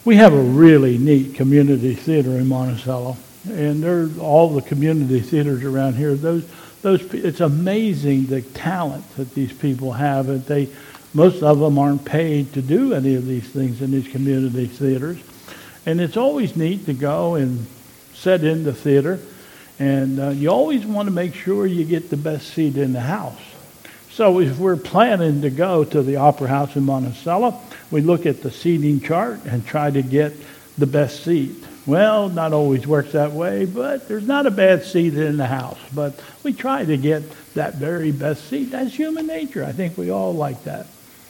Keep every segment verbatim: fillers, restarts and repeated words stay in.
We have a really neat community theater in Monticello, and there all the community theaters around here. Those, those, it's amazing the talent that these people have, and they, most of them aren't paid to do any of these things in these community theaters. And it's always neat to go and sit in the theater, and uh, you always want to make sure you get the best seat in the house. So if we're planning to go to the Opera House in Monticello, we look at the seating chart and try to get the best seat. Well, not always works that way, but there's not a bad seat in the house. But we try to get that very best seat. That's human nature. I think we all like that.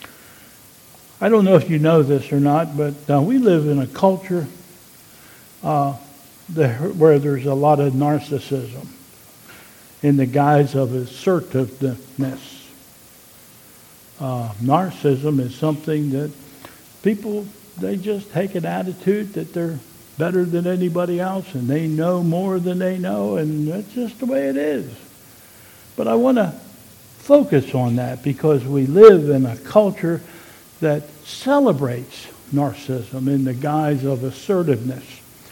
I don't know if you know this or not, but uh, we live in a culture uh, there, where there's a lot of narcissism in the guise of assertiveness. Uh, narcissism is something that people, they just take an attitude that they're better than anybody else and they know more than they know, and that's just the way it is. But I want to focus on that because we live in a culture that celebrates narcissism in the guise of assertiveness.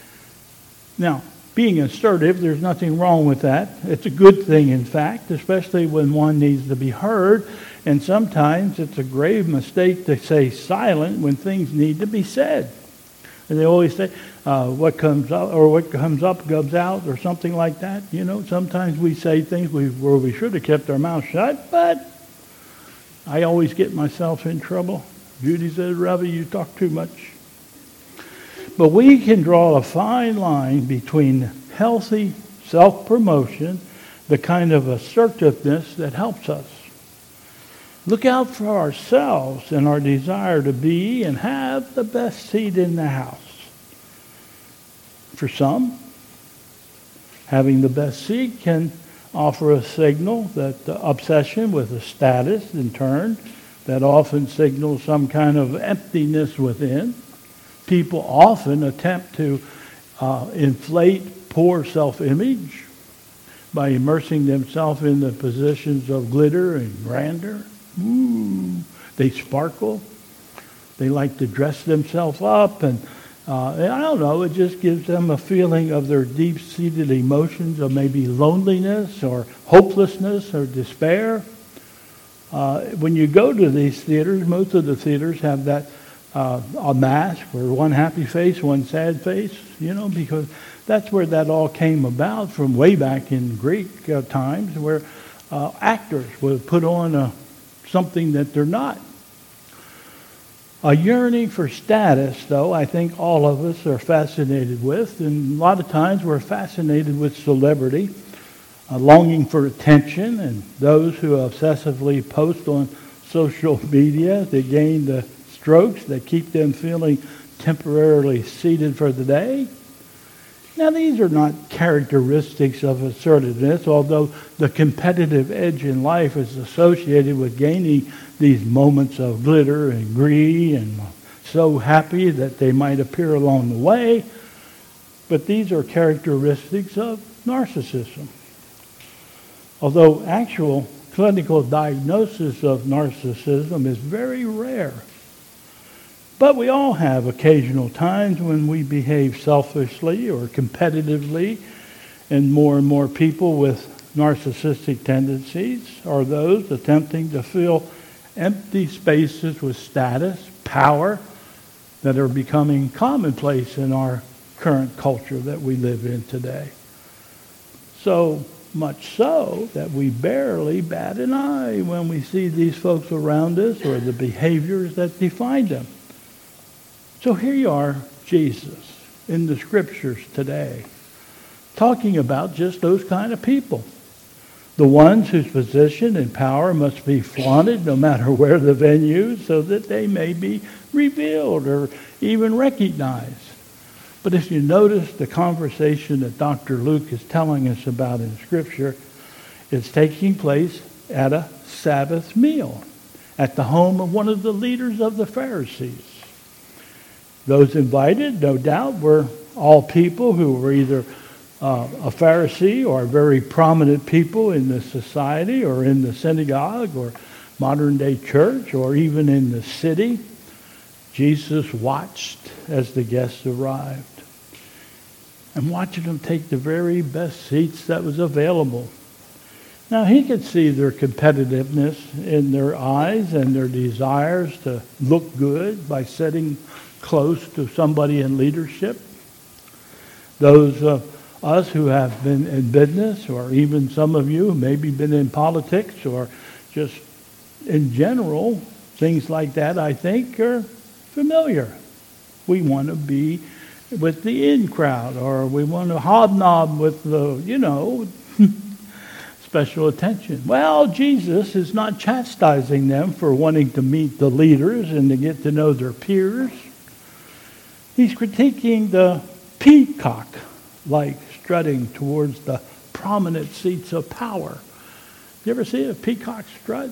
Now, being assertive, there's nothing wrong with that. It's a good thing, in fact, especially when one needs to be heard. And sometimes it's a grave mistake to say silent when things need to be said. And they always say, uh, what comes up or what comes up comes out or something like that. You know, sometimes we say things we, where we should have kept our mouth shut, but I always get myself in trouble. Judy says, Ravi, you talk too much. But we can draw a fine line between healthy self-promotion, the kind of assertiveness that helps us. Look out for ourselves and our desire to be and have the best seat in the house. For some, having the best seat can offer a signal that the obsession with a status in turn that often signals some kind of emptiness within. People often attempt to uh, inflate poor self-image by immersing themselves in the positions of glitter and grandeur. Ooh, they sparkle. They like to dress themselves up, and, uh, and I don't know, it just gives them a feeling of their deep-seated emotions of maybe loneliness or hopelessness or despair. Uh, when you go to these theaters, most of the theaters have that uh, a mask or one happy face, one sad face, you know, because that's where that all came about from way back in Greek uh, times, where uh, actors would put on a something that they're not. A yearning for status, though, I think all of us are fascinated with, and a lot of times we're fascinated with celebrity, a longing for attention, and those who obsessively post on social media to gain the strokes that keep them feeling temporarily seated for the day. Now, these are not characteristics of assertiveness, although the competitive edge in life is associated with gaining these moments of glitter and glee and so happy that they might appear along the way. But these are characteristics of narcissism. Although actual clinical diagnosis of narcissism is very rare. But we all have occasional times when we behave selfishly or competitively, and more and more people with narcissistic tendencies are those attempting to fill empty spaces with status, power, that are becoming commonplace in our current culture that we live in today. So much so that we barely bat an eye when we see these folks around us or the behaviors that define them. So here you are, Jesus, in the scriptures today, talking about just those kind of people. The ones whose position and power must be flaunted no matter where the venue, so that they may be revealed or even recognized. But if you notice the conversation that Doctor Luke is telling us about in Scripture, it's taking place at a Sabbath meal at the home of one of the leaders of the Pharisees. Those invited, no doubt, were all people who were either uh, a Pharisee or very prominent people in the society or in the synagogue or modern-day church or even in the city. Jesus watched as the guests arrived and watching them take the very best seats that was available. Now, he could see their competitiveness in their eyes and their desires to look good by sitting close to somebody in leadership. Those of us who have been in business, or even some of you who maybe been in politics, or just in general, things like that, I think, are familiar. We want to be with the in crowd, or we want to hobnob with the, you know, special attention. Well, Jesus is not chastising them for wanting to meet the leaders and to get to know their peers. He's critiquing the peacock-like strutting towards the prominent seats of power. You ever see a peacock strut?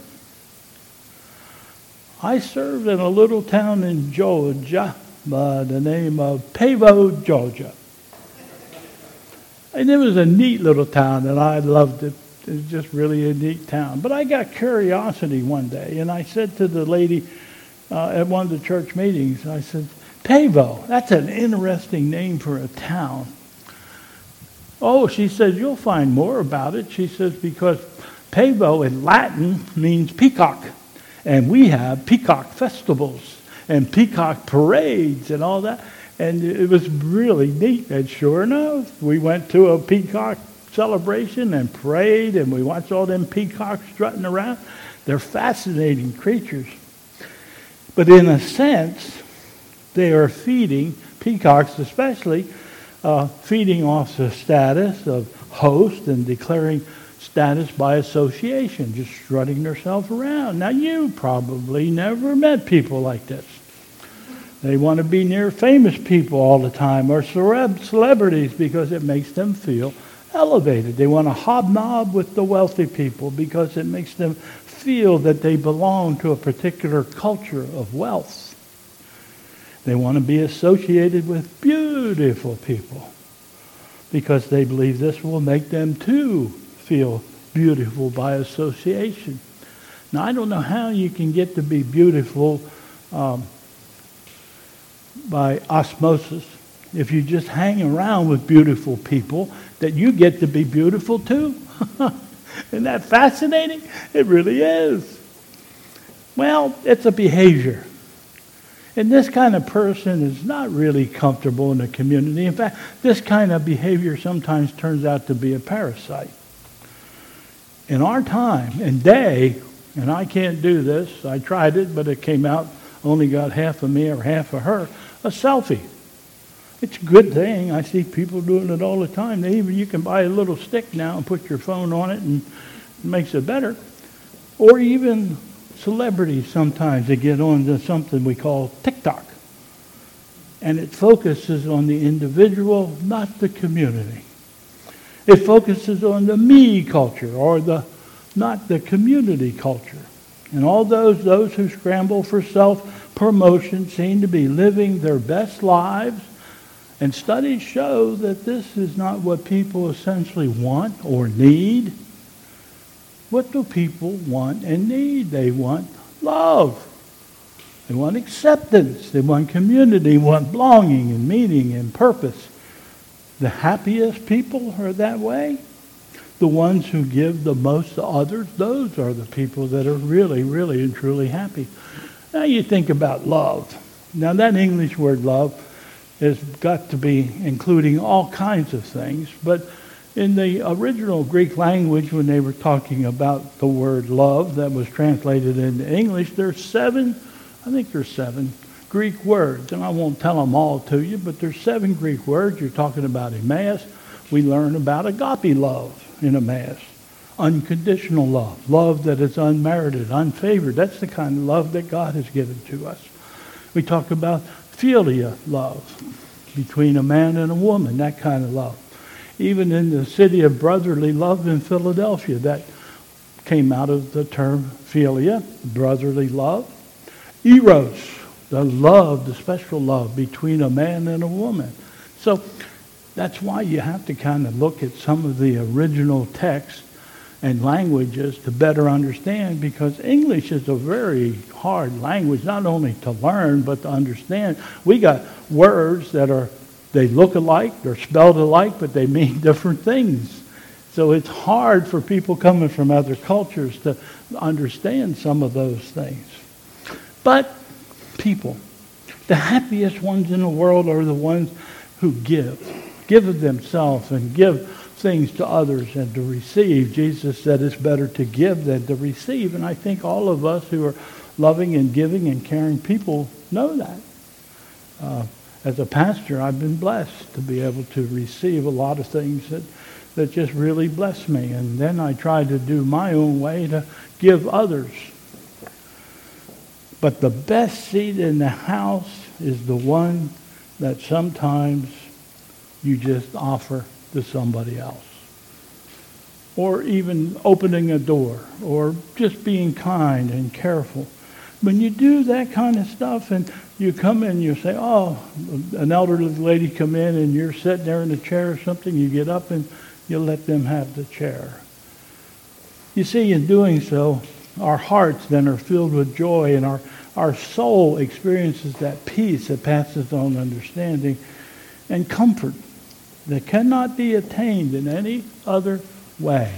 I served in a little town in Georgia by the name of Pavo, Georgia. And it was a neat little town, and I loved it. It was just really a neat town. But I got curiosity one day, and I said to the lady uh, at one of the church meetings, I said, Pavo, that's an interesting name for a town. Oh, she says, you'll find more about it. She says, because Pavo in Latin means peacock. And we have peacock festivals and peacock parades and all that. And it was really neat. And sure enough, we went to a peacock celebration and parade, and we watched all them peacocks strutting around. They're fascinating creatures. But in a sense, they are feeding, peacocks especially, uh, feeding off the status of host and declaring status by association, just strutting themselves around. Now, you probably never met people like this. They want to be near famous people all the time, or celeb- celebrities, because it makes them feel elevated. They want to hobnob with the wealthy people because it makes them feel that they belong to a particular culture of wealth. They want to be associated with beautiful people because they believe this will make them too feel beautiful by association. Now, I don't know how you can get to be beautiful um, by osmosis. If you just hang around with beautiful people, that you get to be beautiful too. Isn't that fascinating? It really is. Well, it's a behavior. And this kind of person is not really comfortable in the community. In fact, this kind of behavior sometimes turns out to be a parasite. In our time and day, and I can't do this, I tried it, but it came out, only got half of me or half of her, a selfie. It's a good thing. I see people doing it all the time. They even, you can buy a little stick now and put your phone on it, and it makes it better. Or even celebrities sometimes, they get on to something we call TikTok. And it focuses on the individual, not the community. It focuses on the me culture, or the not the community culture. And all those, those who scramble for self-promotion seem to be living their best lives. And studies show that this is not what people essentially want or need. What do people want and need? They want love. They want acceptance. They want community. They want belonging and meaning and purpose. The happiest people are that way. The ones who give the most to others, those are the people that are really, really and truly happy. Now you think about love. Now that English word love has got to be including all kinds of things, but in the original Greek language, when they were talking about the word love that was translated into English, there's seven, I think there's seven Greek words, and I won't tell them all to you, but there's seven Greek words. You're talking about Emmaus. We learn about agape love in Emmaus, unconditional love, love that is unmerited, unfavored. That's the kind of love that God has given to us. We talk about philia love between a man and a woman, that kind of love. Even in the city of brotherly love in Philadelphia, that came out of the term philia, brotherly love. Eros, the love, the special love between a man and a woman. So that's why you have to kind of look at some of the original texts and languages to better understand, because English is a very hard language, not only to learn, but to understand. We got words that are, they look alike, they're spelled alike, but they mean different things. So it's hard for people coming from other cultures to understand some of those things. But people, the happiest ones in the world are the ones who give, give of themselves and give things to others and to receive. Jesus said it's better to give than to receive. And I think all of us who are loving and giving and caring people know that. Uh, as a pastor, I've been blessed to be able to receive a lot of things that, that just really bless me. And then I try to do my own way to give others. But the best seat in the house is the one that sometimes you just offer to somebody else. Or even opening a door, or just being kind and careful. When you do that kind of stuff and you come in and you say, oh, an elderly lady come in and you're sitting there in a chair or something, you get up and you let them have the chair. You see, in doing so, our hearts then are filled with joy, and our, our soul experiences that peace that passes on understanding and comfort that cannot be attained in any other way.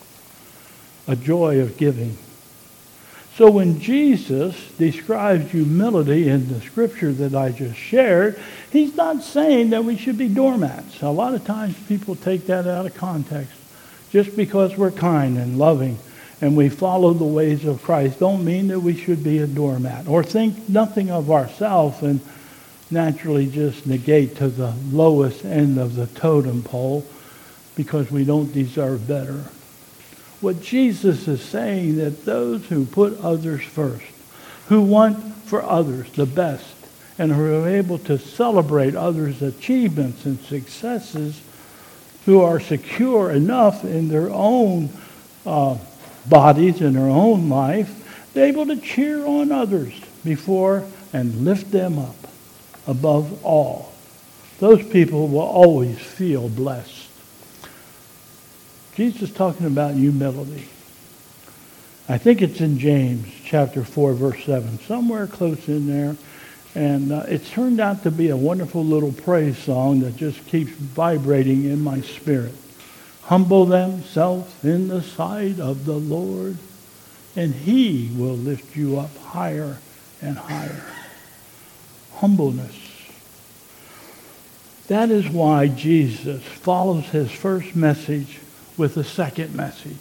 A joy of giving. So when Jesus describes humility in the scripture that I just shared, he's not saying that we should be doormats. A lot of times people take that out of context. Just because we're kind and loving and we follow the ways of Christ don't mean that we should be a doormat or think nothing of ourselves and naturally just negate to the lowest end of the totem pole because we don't deserve better. What Jesus is saying, that those who put others first, who want for others the best, and who are able to celebrate others' achievements and successes, who are secure enough in their own uh, bodies, in their own life, they're able to cheer on others before and lift them up above all. Those people will always feel blessed. Jesus is talking about humility. I think it's in James chapter four, verse seven, somewhere close in there. And uh, it turned out to be a wonderful little praise song that just keeps vibrating in my spirit. Humble themselves in the sight of the Lord, and he will lift you up higher and higher. Humbleness. That is why Jesus follows his first message with a second message.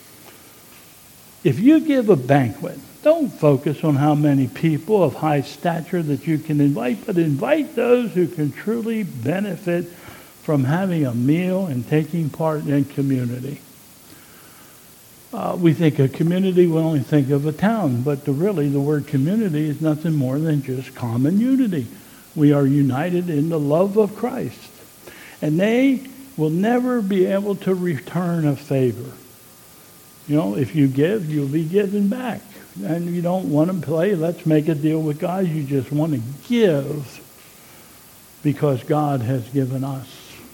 If you give a banquet, don't focus on how many people of high stature that you can invite, but invite those who can truly benefit from having a meal and taking part in community. Uh, we think of community, we only think of a town, but the, really the word community is nothing more than just common unity. We are united in the love of Christ. And they will never be able to return a favor. You know, if you give, you'll be given back. And you don't want to play, let's make a deal with God. You just want to give because God has given us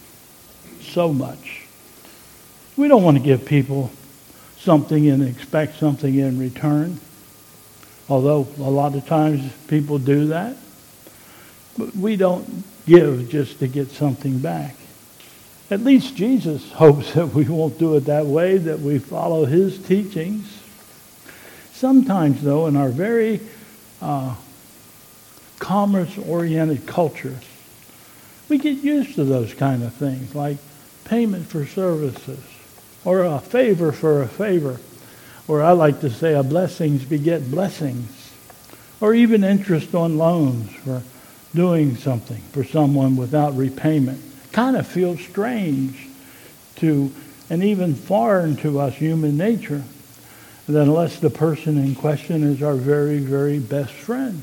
so much. We don't want to give people something and expect something in return. Although a lot of times people do that. But we don't give just to get something back. At least Jesus hopes that we won't do it that way, that we follow his teachings. Sometimes, though, in our very uh, commerce-oriented culture, we get used to those kind of things, like payment for services, or a favor for a favor, or I like to say a blessings beget blessings, or even interest on loans for doing something for someone without repayment. Kind of feels strange to, and even foreign to us, human nature, that unless the person in question is our very, very best friend.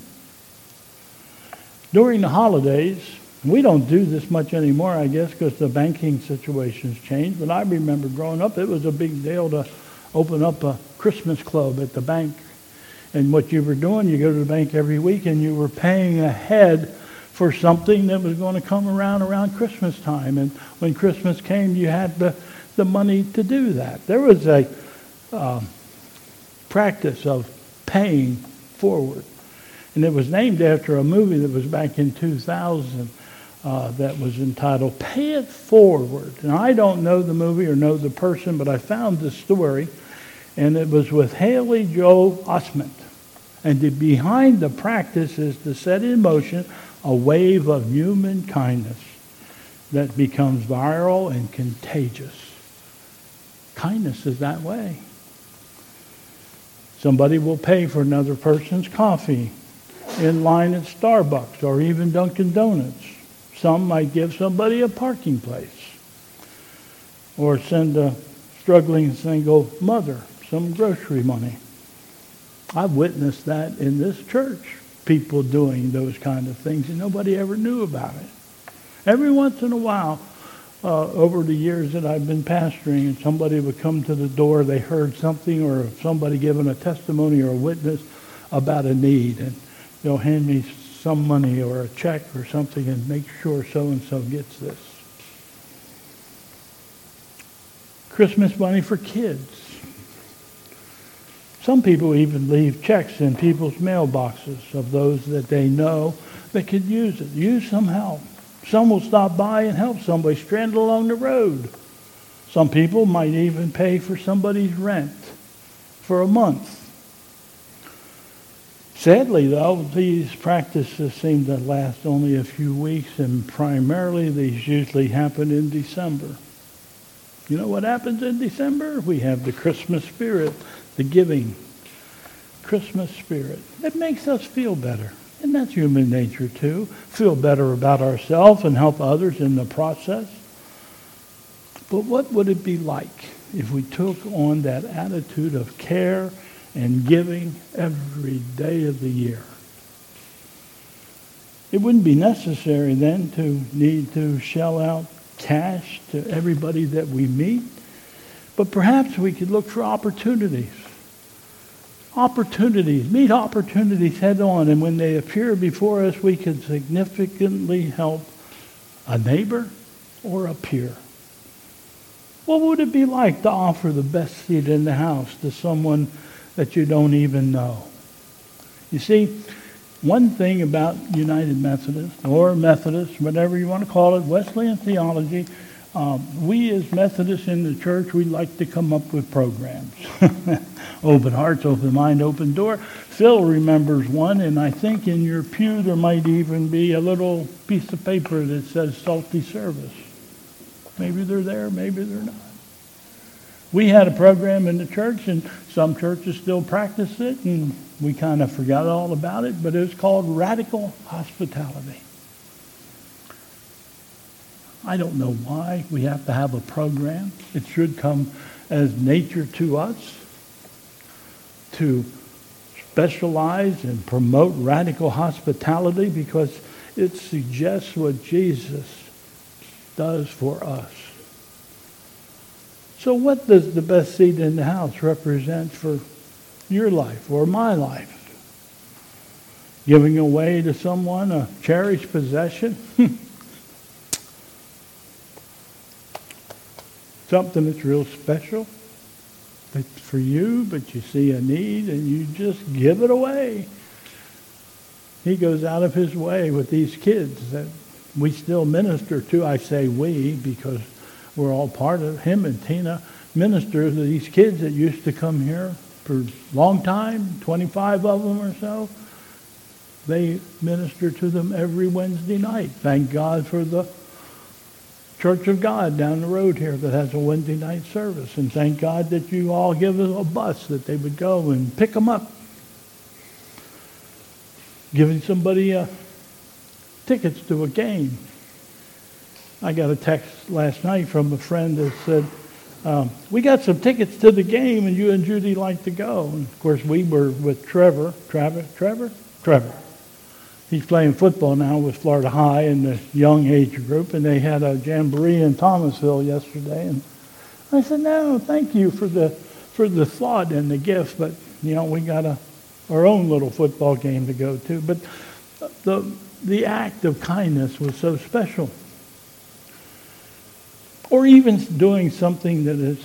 During the holidays, we don't do this much anymore, I guess, because the banking situation's changed, but I remember growing up, it was a big deal to open up a Christmas club at the bank. And what you were doing, you go to the bank every week and you were paying ahead for something that was going to come around around Christmas time. And when Christmas came, you had the, the money to do that. There was a um, practice of paying forward. And it was named after a movie that was back in two thousand uh, that was entitled Pay It Forward. And I don't know the movie or know the person, but I found the story, and it was with Haley Joel Osment. And the, behind the practice is to set in motion a wave of human kindness that becomes viral and contagious. Kindness is that way. Somebody will pay for another person's coffee in line at Starbucks or even Dunkin' Donuts. Some might give somebody a parking place or send a struggling single mother some grocery money. I've witnessed that in this church, people doing those kind of things, and nobody ever knew about it. Every once in a while, uh, over the years that I've been pastoring, and somebody would come to the door, they heard something, or somebody giving a testimony or a witness about a need, and they'll hand me some money or a check or something and make sure so-and-so gets this. Christmas money for kids. Some people even leave checks in people's mailboxes of those that they know that could use it. Use some help. Some will stop by and help somebody stranded along the road. Some people might even pay for somebody's rent for a month. Sadly, though, these practices seem to last only a few weeks, and primarily these usually happen in December. You know what happens in December? We have the Christmas spirit, the giving Christmas spirit. It makes us feel better. And that's human nature too. Feel better about ourselves and help others in the process. But what would it be like if we took on that attitude of care and giving every day of the year? It wouldn't be necessary then to need to shell out cash to everybody that we meet. But perhaps we could look for opportunities. Opportunities. Meet opportunities head on. And when they appear before us, we can significantly help a neighbor or a peer. What would it be like to offer the best seat in the house to someone that you don't even know? You see, one thing about United Methodist or Methodist, whatever you want to call it, Wesleyan theology, um, we as Methodists in the church, we like to come up with programs. Open hearts, open mind, open door. Phil remembers one, and I think in your pew there might even be a little piece of paper that says salty service. Maybe they're there, maybe they're not. We had a program in the church, and some churches still practice it, and we kind of forgot all about it, but it's called radical hospitality. I don't know why we have to have a program. It should come as nature to us to specialize and promote radical hospitality because it suggests what Jesus does for us. So what does the best seat in the house represent for your life or my life? Giving away to someone a cherished possession? Something that's real special that's for you, but you see a need and you just give it away. He goes out of his way with these kids that we still minister to. I say we because we're all part of him, and Tina ministers to these kids that used to come here for a long time, twenty-five of them or so. They minister to them every Wednesday night. Thank God for the Church of God down the road here that has a Wednesday night service. And thank God that you all give us a bus that they would go and pick them up. Giving somebody uh, tickets to a game. I got a text last night from a friend that said, um, we got some tickets to the game and you and Judy like to go. And of course we were with Trevor. Trevor? Trevor? Trevor. He's playing football now with Florida High in the young age group, and they had a jamboree in Thomasville yesterday. And I said, no, thank you for the for the thought and the gift, but you know we got a our own little football game to go to. But the the act of kindness was so special. Or even doing something that is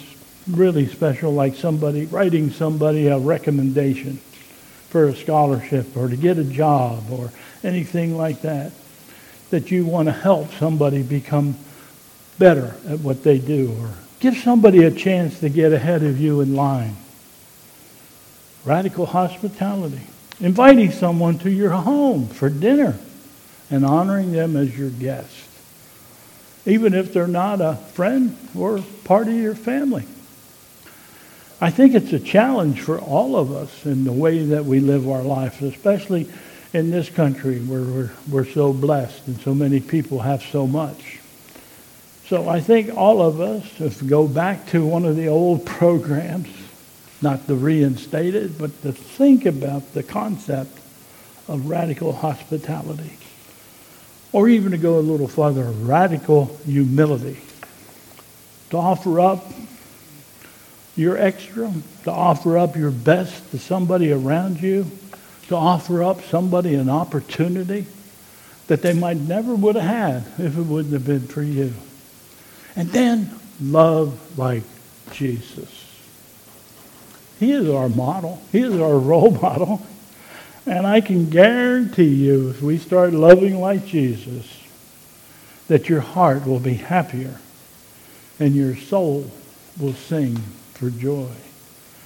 really special, like somebody writing somebody a recommendation for a scholarship or to get a job or anything like that, that you want to help somebody become better at what they do or give somebody a chance to get ahead of you in line. Radical hospitality. Inviting someone to your home for dinner and honoring them as your guest, even if they're not a friend or part of your family. I think it's a challenge for all of us in the way that we live our lives, especially in this country where we're, we're so blessed and so many people have so much. So I think all of us, if we go back to one of the old programs, not to reinstate it, but to think about the concept of radical hospitality. Or even to go a little further, radical humility. To offer up your extra, to offer up your best to somebody around you, to offer up somebody an opportunity that they might never would have had if it wouldn't have been for you. And then love like Jesus. He is our model. He is our role model. And I can guarantee you, if we start loving like Jesus, that your heart will be happier and your soul will sing for joy.